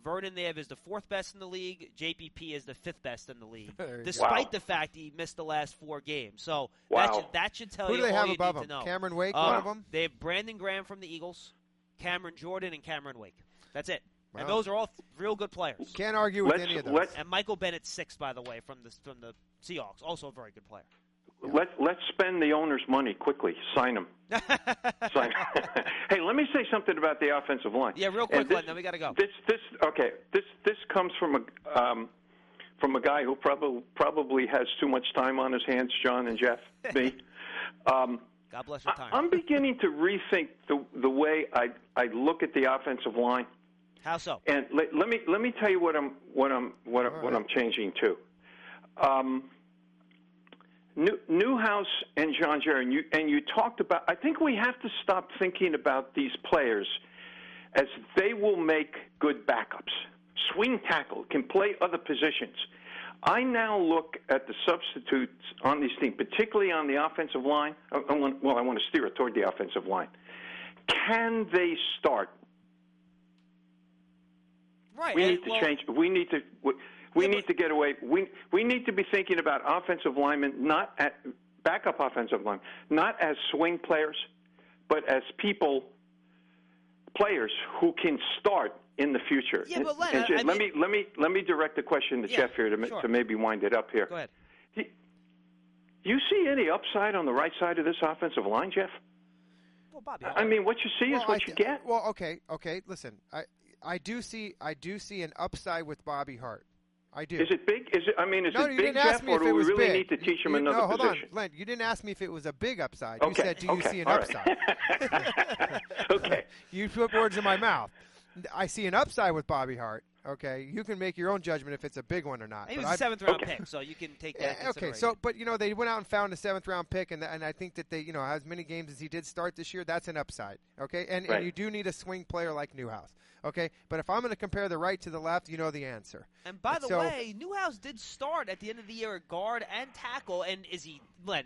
Vernon there is the 4th best in the league. JPP is the 5th best in the league, There you despite the fact he missed the last 4 games. So that should tell Who you do they all have you above need him? to know. Cameron Wake, one of them? They have Brandon Graham from the Eagles, Cameron Jordan, and Cameron Wake. That's it. Wow. And those are all real good players. Can't argue with any of those. And Michael Bennett's 6th, by the way, from the Seahawks, also a very good player. Let's spend the owner's money quickly. Sign him. Sign. Hey, let me say something about the offensive line. Yeah, real quick, then we got to go. This comes from a guy who probably has too much time on his hands, John and Jeff. Me. God bless your time. I'm beginning to rethink the way I look at the offensive line. How so? And let me tell you what I'm changing to. Newhouse and John Jerry, and you talked about. I think we have to stop thinking about these players as they will make good backups. Swing tackle, can play other positions. I now look at the substitutes on these teams, particularly on the offensive line. I want to steer it toward the offensive line. Can they start? Right. We need to change. We need to get away. We need to be thinking about offensive linemen, not at backup offensive linemen, not as swing players, but as players who can start in the future. Yeah, but Len, let me direct the question to Jeff here to maybe wind it up here. Go ahead. You see any upside on the right side of this offensive line, Jeff? Well, Bobby, I mean, what you see is what you get. Well, okay. Listen, I do see an upside with Bobby Hart. I do. Is it big? Is it big, Jeff, or do we really need to teach him another hold position? on, Len. You didn't ask me if it was a big upside. Okay. You said, do you see an All upside? Right. Okay. You put words in my mouth. I see an upside with Bobby Hart. Okay, you can make your own judgment if it's a big one or not. He was a 7th-round pick, so you can take that. Okay, but they went out and found a 7th-round pick, and I think that they, as many games as he did start this year, that's an upside. Okay, and you do need a swing player like Newhouse. Okay, but if I'm going to compare the right to the left, you know the answer. And by the way, Newhouse did start at the end of the year at guard and tackle, and is he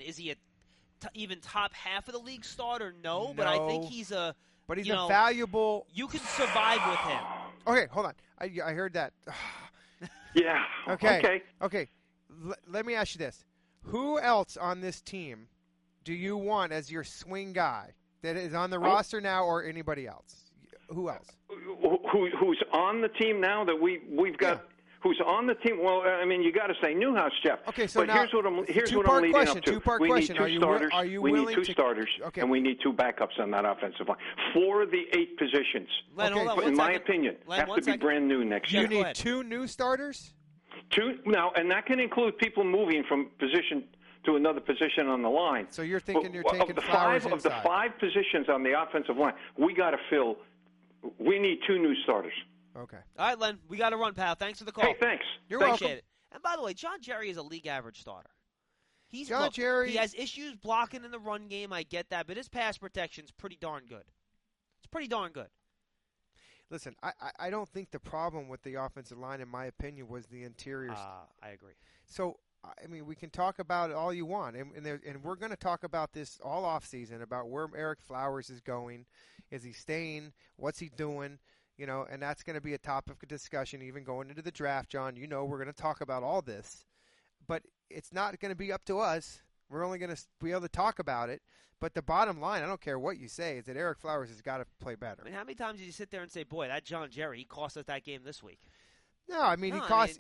even top half of the league starter? No, but I think he's a. But he's a valuable. You can survive with him. Okay, hold on. I heard that. Yeah. Okay. Let me ask you this: who else on this team do you want as your swing guy that is on the roster now, or anybody else? Who else? Who's on the team now that we've got? Yeah. Who's on the team? Well, I mean, you got to say Newhouse, Jeff. Okay, so now, here's what I'm leading up to. Two-part we question. need 2 starters. We need 2 starters, and we need 2 backups on that offensive line. 4 of the 8 positions, in my opinion, have to be brand new next year. You need 2 new starters? 2 now, and that can include people moving from position to another position on the line. So you're thinking you're taking Flowers inside. Of the 5 positions on the offensive line, we got to fill. We need 2 new starters. Okay. All right, Len, we got to run, pal. Thanks for the call. Hey, thanks. You're welcome. welcome. And by the way, John Jerry is a league average starter. Jerry. He has issues blocking in the run game. I get that, but his pass protection's pretty darn good. It's pretty darn good. Listen, I don't think the problem with the offensive line, in my opinion, was the interiors. I agree. So, I mean, we can talk about it all you want, and we're going to talk about this all offseason, about where Eric Flowers is going. Is he staying? What's he doing? And that's going to be a topic of discussion even going into the draft, John. We're going to talk about all this. But it's not going to be up to us. We're only going to be able to talk about it. But the bottom line, I don't care what you say, is that Eric Flowers has got to play better. I mean, how many times did you sit there and say, boy, that John Jerry, he cost us that game this week? No, I mean, he cost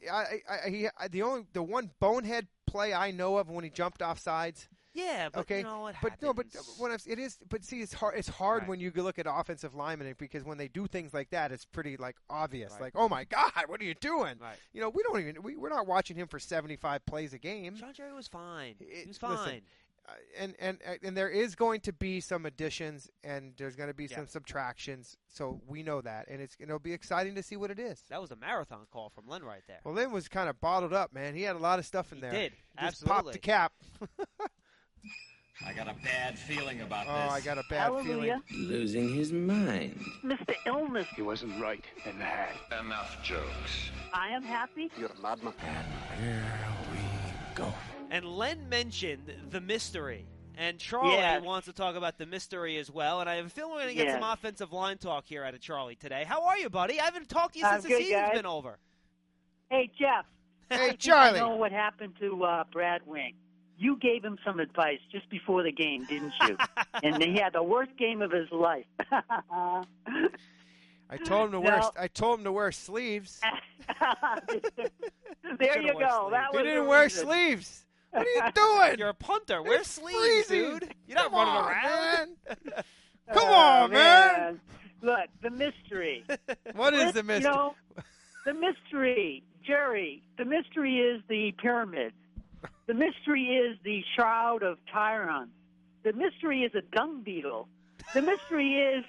the one bonehead play I know of when he jumped off sides. Yeah, but okay. It happens. But see, it's hard. It's hard when you look at offensive linemen because when they do things like that, it's pretty obvious. Right. Like, oh my God, what are you doing? Right. We don't even we're not watching him for 75 plays a game. John Jerry was fine. He was fine. Listen, and there is going to be some additions and there's going to be some subtractions. So we know that, and it'll be exciting to see what it is. That was a marathon call from Len right there. Well, Len was kind of bottled up, man. He had a lot of stuff in there. He did. Just popped the cap. I got a bad feeling about this. Oh, I got a bad feeling. Losing his mind. Mr. Illness. He wasn't right in the hat. Enough jokes. I am happy. You're a madman. And here we go. And Len mentioned the mystery. And Charlie Yes. wants to talk about the mystery as well, and I have a feeling we're going to get Yes. some offensive line talk here out of Charlie today. How are you, buddy? I haven't talked to you since the good, season's guys. been over. Hey, Jeff. Hey, I think Charlie. I know what happened to Brad Wing. You gave him some advice just before the game, didn't you? And he had the worst game of his life. I told him to wear sleeves. There Should've you worn go. sleeves. That He was didn't the wear reason. sleeves. What are you doing? You're a punter. Wear It's sleeves, freezing. dude. You're not Come running on, around. man. Come on, man. Look, the mystery. What is the mystery? You know, the mystery, Jerry, the mystery is the pyramid. The mystery is the Shroud of Tyron. The mystery is a dung beetle. The mystery is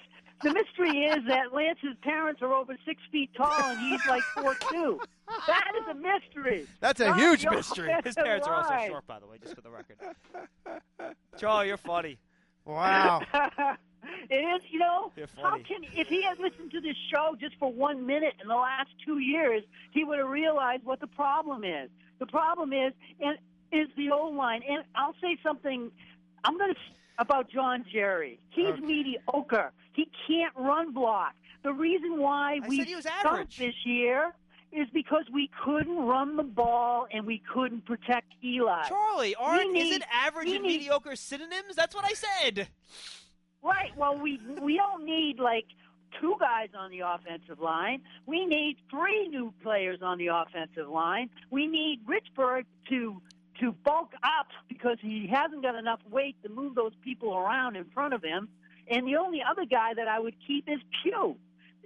that Lance's parents are over 6 feet tall and he's like 4'2". That is a mystery. That's a Not huge the mystery. His parents are also line. short, by the way, just for the record. Charlie, you're funny. Wow. It is, you know, You're how funny. can, if he had listened to this show just for 1 minute in the last 2 years, he would have realized what the problem is. The problem is the O-line. And I'll say something about John Jerry. He's mediocre. He can't run block. The reason why I we said he was stunk average. this year is because we couldn't run the ball and we couldn't protect Eli. Charlie, isn't average we and need- mediocre synonyms? That's what I said. Right. Well, we don't need like 2 guys on the offensive line. We need 3 new players on the offensive line. We need Richburg to bulk up because he hasn't got enough weight to move those people around in front of him. And the only other guy that I would keep is Pugh.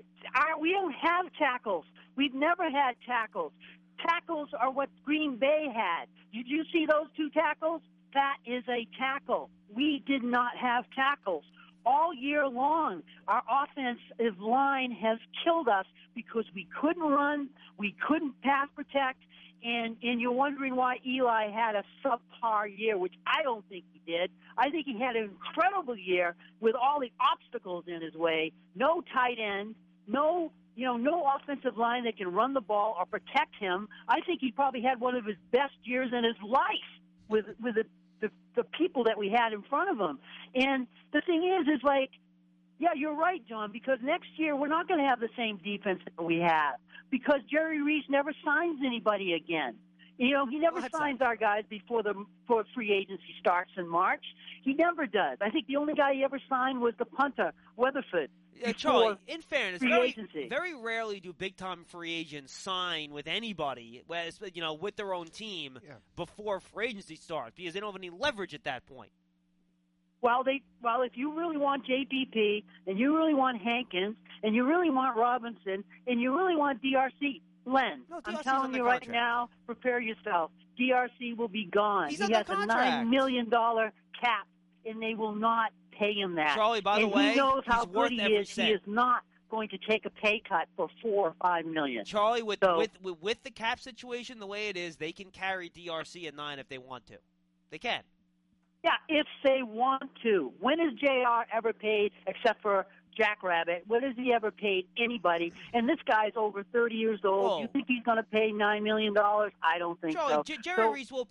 We don't have tackles. We've never had tackles. Tackles are what Green Bay had. Did you see those 2 tackles? That is a tackle. We did not have tackles. All year long, our offensive line has killed us because we couldn't run, we couldn't pass protect, and you're wondering why Eli had a subpar year, which I don't think he did. I think he had an incredible year with all the obstacles in his way. No tight end, no offensive line that can run the ball or protect him. I think he probably had one of his best years in his life with the people that we had in front of him. And the thing is like, yeah, you're right, John, because next year we're not going to have the same defense that we have because Jerry Reese never signs anybody again. You know, he never signs our guys before free agency starts in March. He never does. I think the only guy he ever signed was the punter, Weatherford. Charlie, in fairness, free agency. very rarely do big-time free agents sign with anybody, with their own team before free agency starts because they don't have any leverage at that point. Well, if you really want JPP and you really want Hankins and you really want Robinson and you really want DRC, Len, I'm telling you right now, prepare yourself. DRC will be gone. He's he under has contract. a $9 million cap, and they will not pay him that. Charlie, by the and way, he knows how he's worth good he every is. cent. He is not going to take a pay cut for $4 or $5 million. Charlie, with the cap situation the way it is, they can carry DRC at 9 if they want to. They can. Yeah, if they want to. When has JR ever paid, except for Jackrabbit, when has he ever paid anybody? And this guy's over 30 years old. Whoa. You think he's going to pay $9 million? I don't think Charlie, so. Jerry Reese will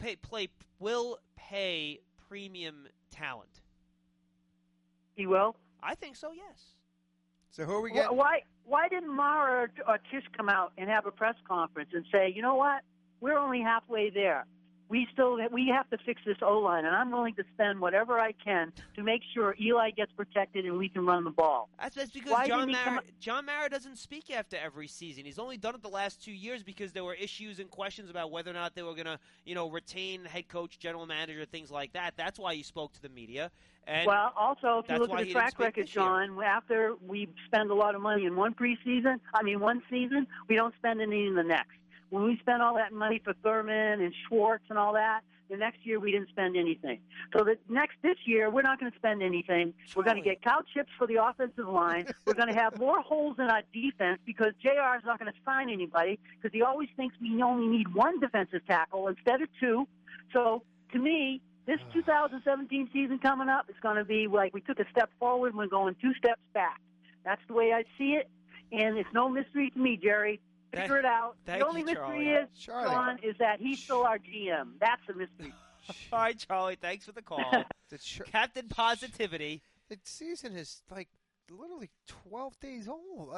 pay premium talent. He will? I think so, yes. So who are we getting? Why didn't Mara or Tish come out and have a press conference and say, you know what, we're only halfway there. We have to fix this O-line, and I'm willing to spend whatever I can to make sure Eli gets protected and we can run the ball. That's because John Mara doesn't speak after every season. He's only done it the last 2 years because there were issues and questions about whether or not they were going to, retain head coach, general manager, things like that. That's why he spoke to the media. And well, also, if you look why at he the didn't track speak record, this year. John, after we spend a lot of money in one season, we don't spend any in the next. When we spent all that money for Thurman and Schwartz and all that, the next year we didn't spend anything. So this year we're not going to spend anything. We're going to get cow chips for the offensive line. We're going to have more holes in our defense because JR is not going to sign anybody because he always thinks we only need 1 defensive tackle instead of 2. So to me, this 2017 season coming up is going to be like we took a step forward and we're going 2 steps back. That's the way I see it, and it's no mystery to me, Jerry. Figure it out. The only mystery is, John, is that he's still our GM. That's the mystery. All right, Charlie, thanks for the call. Captain Positivity. The season is like literally 12 days old.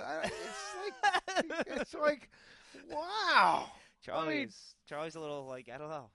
It's like, wow. Charlie's a little like, I don't know.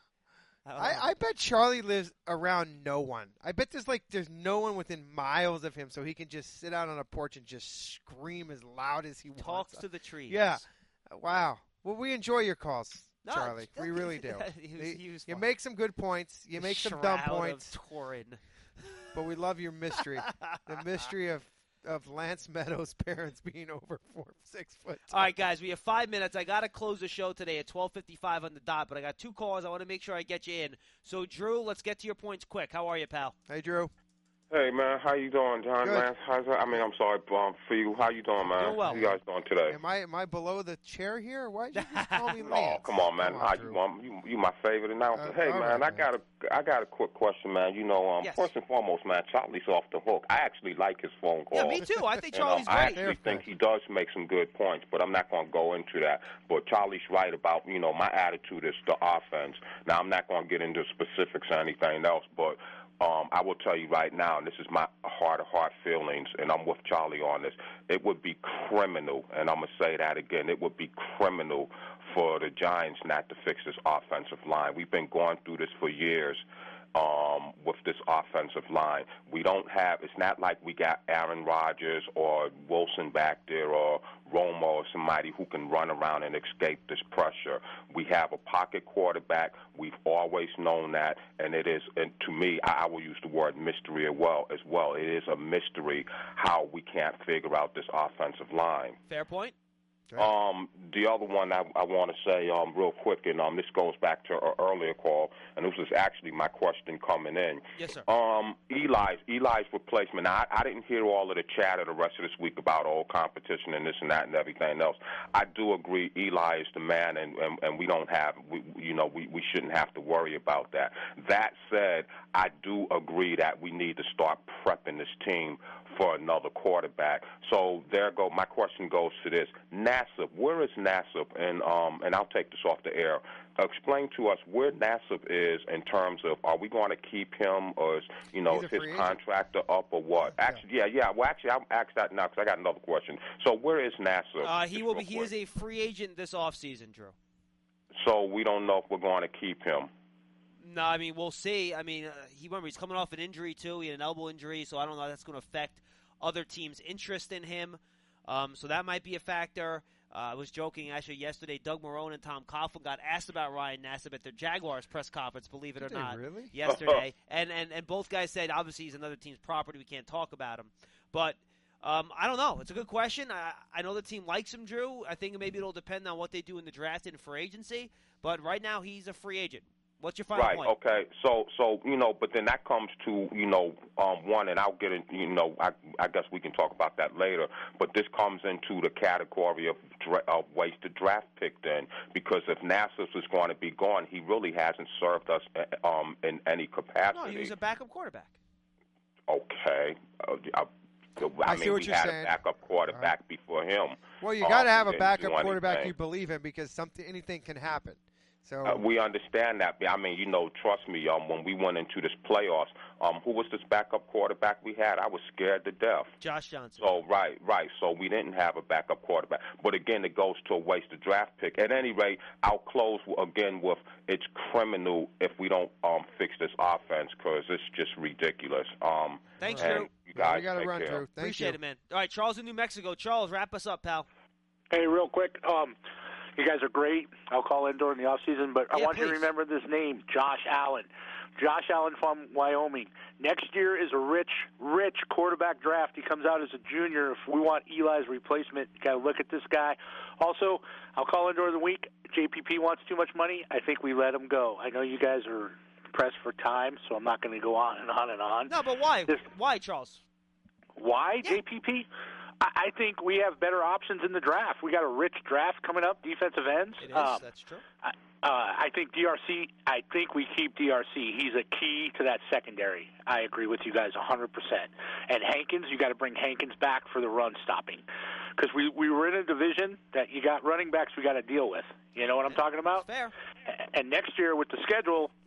I bet Charlie lives around no one. I bet there's no one within miles of him, so he can just sit out on a porch and just scream as loud as he wants. Talks to the trees. Yeah. Wow. Well, we enjoy your calls, Charlie. We really do. You make some good points. You make some dumb points. But we love your mystery. The mystery of Lance Meadows' parents being over 6 foot. All right, guys, we have 5 minutes. I got to close the show today at 12:55 on the dot, but I got 2 calls. I want to make sure I get you in. So, Drew, let's get to your points quick. How are you, pal? Hey, Drew. Hey, man. How you doing, John? Good. Lance? I'm sorry for you. How you doing, man? Doing well. How you guys doing today? Am I below the chair here? Why did you just call me Lance? Oh, come on, man. Come on, You my favorite announcer. Hey, man, right, I got a quick question, man. Yes. First and foremost, man, Charlie's off the hook. I actually like his phone call. Yeah, me too. I think Charlie's I great. actually think he does make some good points, but I'm not going to go into that. But Charlie's right about, my attitude is the offense. Now, I'm not going to get into specifics or anything else, but I will tell you right now, and this is my heart-to-heart feelings, and I'm with Charlie on this, it would be criminal, and I'm going to say that again, it would be criminal for the Giants not to fix this offensive line. We've been going through this for years with this offensive line. It's not like we got Aaron Rodgers or Wilson back there or Romo or somebody who can run around and escape this pressure. We have a pocket quarterback. We've always known that, and to me, I will use the word mystery as well. It is a mystery how we can't figure out this offensive line. Fair point. The other one I want to say real quick, and this goes back to an earlier call, and this was actually my question coming in. Yes, sir. Eli's replacement. Now, I didn't hear all of the chatter the rest of this week about competition and this and that and everything else. I do agree Eli is the man, and we don't have we shouldn't have to worry about that. That said, I do agree that we need to start prepping this team for another quarterback. So my question goes to this. Nassib, where is Nassib? And I'll take this off the air. Explain to us where Nassib is in terms of, are we going to keep him, or is his contract up or what? Actually, yeah. Well, actually, I'll ask that now because I got another question. So where is Nassib? He is a free agent this offseason, Drew. So we don't know if we're going to keep him. No, I mean, we'll see. I mean, he's coming off an injury, too. He had an elbow injury, so I don't know if that's going to affect other teams' interest in him. So that might be a factor. I was joking, actually, yesterday. Doug Marrone and Tom Coughlin got asked about Ryan Nassib at their Jaguars press conference, believe it or not, really? yesterday. and both guys said, obviously, he's another team's property. We can't talk about him. But I don't know. It's a good question. I know the team likes him, Drew. I think maybe it'll depend on what they do in the draft and free agency. But right now, he's a free agent. What's your final point? Right, okay. So but then that comes to, one, and I'll get in, I guess we can talk about that later, but this comes into the category of wasted draft pick then, because if Nassib is going to be gone, he really hasn't served us in any capacity. No, he was a backup quarterback. Okay. I see what we you're had saying. a backup quarterback before him. Well, you got to have a backup quarterback you believe in, because anything can happen. So we understand that. I mean, trust me, when we went into this playoffs, who was this backup quarterback we had? I was scared to death. Josh Johnson. So, right. So we didn't have a backup quarterback. But, again, it goes to a wasted draft pick. At any rate, I'll close, again, with it's criminal if we don't fix this offense, because it's just ridiculous. Thanks, Drew. You guys got to run, care. Drew. Appreciate it, man. All right, Charles in New Mexico. Charles, wrap us up, pal. Hey, real quick, you guys are great. I'll call in during the off season, but I want you to remember this name, Josh Allen. Josh Allen from Wyoming. Next year is a rich quarterback draft. He comes out as a junior. If we want Eli's replacement, you got to look at this guy. Also, I'll call in during the week. JPP wants too much money. I think we let him go. I know you guys are pressed for time, so I'm not going to go on and on and on. No, but why? Why, Charles? Why, JPP? I think we have better options in the draft. We got a rich draft coming up, defensive ends. It is. That's true. I think DRC. I think we keep DRC. He's a key to that secondary. I agree with you guys 100%. And Hankins, you got to bring Hankins back for the run stopping, because we were in a division that you got running backs we got to deal with. You know what I'm talking about? Fair. And next year with the schedule,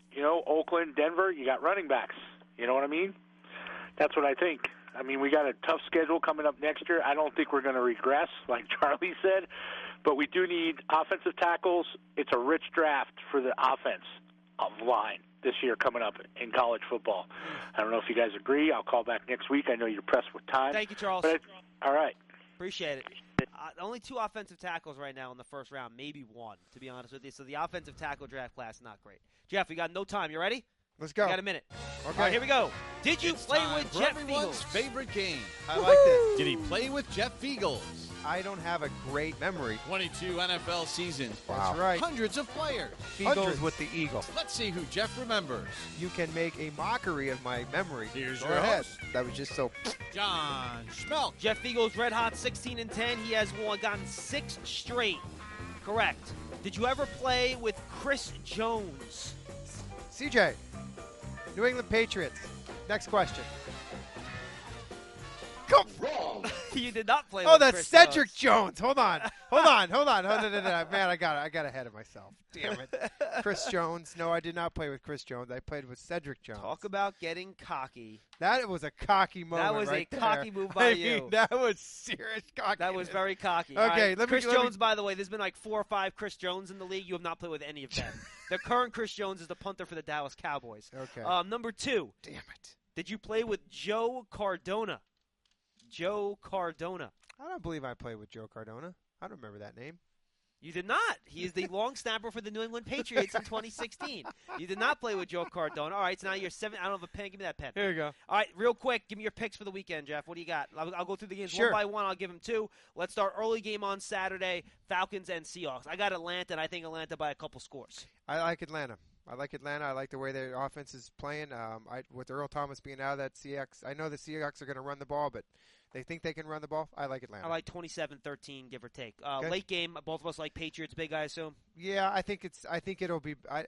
Oakland, Denver, you got running backs. You know what I mean? That's what I think. I mean, we got a tough schedule coming up next year. I don't think we're going to regress, like Charlie said, but we do need offensive tackles. It's a rich draft for the offense of line this year coming up in college football. I don't know if you guys agree. I'll call back next week. I know you're pressed with time. Thank you, Charles. All right. Appreciate it. Only 2 offensive tackles right now in the first round, maybe 1, to be honest with you. So the offensive tackle draft class is not great. Jeff, we got no time. You ready? Let's go. We got a minute. Okay. All right, here we go. Did you play with Jeff everyone's Feagles? favorite game. I like this. Did he play with Jeff Feagles? I don't have a great memory. 22 NFL seasons. Wow. That's right. Hundreds of players. Feagles with the Eagles. Let's see who Jeff remembers. You can make a mockery of my memory. Here's Go your ahead. host. That was just so. John Schmelk. Jeff Feagles, red hot, 16-10. He has gotten 6 straight. Correct. Did you ever play with Chris Jones? CJ, New England Patriots. Next question. Come wrong. You did not play. Oh, with that's Chris Cedric Jones. Jones. Hold on. Man, I got ahead of myself. Damn it. Chris Jones. No, I did not play with Chris Jones. I played with Cedric Jones. Talk about getting cocky. That was a cocky moment. That was right a there. cocky move by you. Mean, that was serious cocky. That was very cocky. Okay, All right. Chris let Jones, me... by the way, there's been like 4 or 5 Chris Jones in the league. You have not played with any of them. The current Chris Jones is the punter for the Dallas Cowboys. Okay. Number 2. Damn it. Did you play with Joe Cardona? Joe Cardona. I don't believe I played with Joe Cardona. I don't remember that name. You did not. He is the long snapper for the New England Patriots in 2016. You did not play with Joe Cardona. All right, so now you're 7. I don't have a pen. Give me that pen. Here you go. All right, real quick, give me your picks for the weekend, Jeff. What do you got? I'll go through the games Sure. one by one. I'll give them 2. Let's start early game on Saturday, Falcons and Seahawks. I got Atlanta, and I think Atlanta by a couple scores. I like Atlanta. I like the way their offense is playing. With Earl Thomas being out of that Seahawks, I know the Seahawks are going to run the ball, but they think they can run the ball. I like Atlanta. I like 27-13, give or take. Okay. Late game, both of us like Patriots big, I assume. Yeah, I think there'll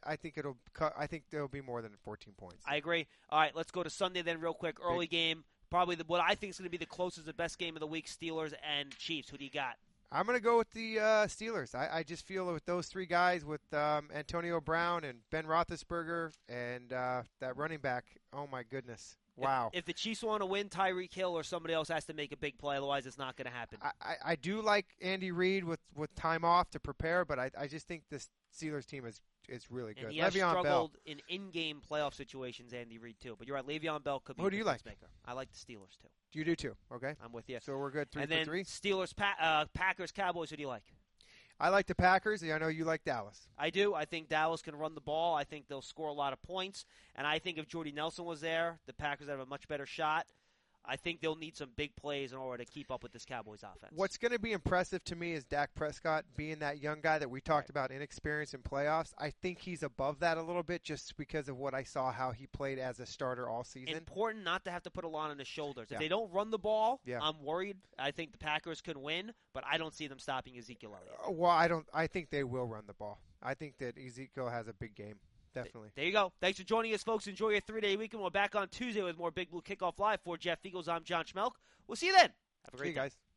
be more than 14 points. I agree. All right, let's go to Sunday then real quick. Early game, probably what I think is going to be the closest, the best game of the week, Steelers and Chiefs. Who do you got? I'm going to go with the Steelers. I just feel with those 3 guys, with Antonio Brown and Ben Roethlisberger and that running back, oh my goodness. Wow. If the Chiefs want to win, Tyreek Hill or somebody else has to make a big play. Otherwise, it's not going to happen. I do like Andy Reid with time off to prepare, but I just think this Steelers team is really good. And he has Le'Veon struggled Bell. in in-game playoff situations, Andy Reid, too. But you're right, Le'Veon Bell could be Who do you like? maker. I like the Steelers, too. You do, too. Okay. I'm with you. So we're good 3 and for then 3? Steelers, Packers, Cowboys, who do you like? I like the Packers. I know you like Dallas. I do. I think Dallas can run the ball. I think they'll score a lot of points. And I think if Jordy Nelson was there, the Packers have a much better shot. I think they'll need some big plays in order to keep up with this Cowboys offense. What's going to be impressive to me is Dak Prescott being that young guy that we talked about, inexperienced in playoffs. I think he's above that a little bit just because of what I saw how he played as a starter all season. Important not to have to put a lot on his shoulders. If Yeah. they don't run the ball, Yeah. I'm worried. I think the Packers can win, but I don't see them stopping Ezekiel Elliott. Well, I think they will run the ball. I think that Ezekiel has a big game. Definitely. There you go. Thanks for joining us, folks. Enjoy your 3-day weekend. We're back on Tuesday with more Big Blue Kickoff Live. For Jeff Feagles, I'm John Schmelk. We'll see you then. Have a great day. Guys.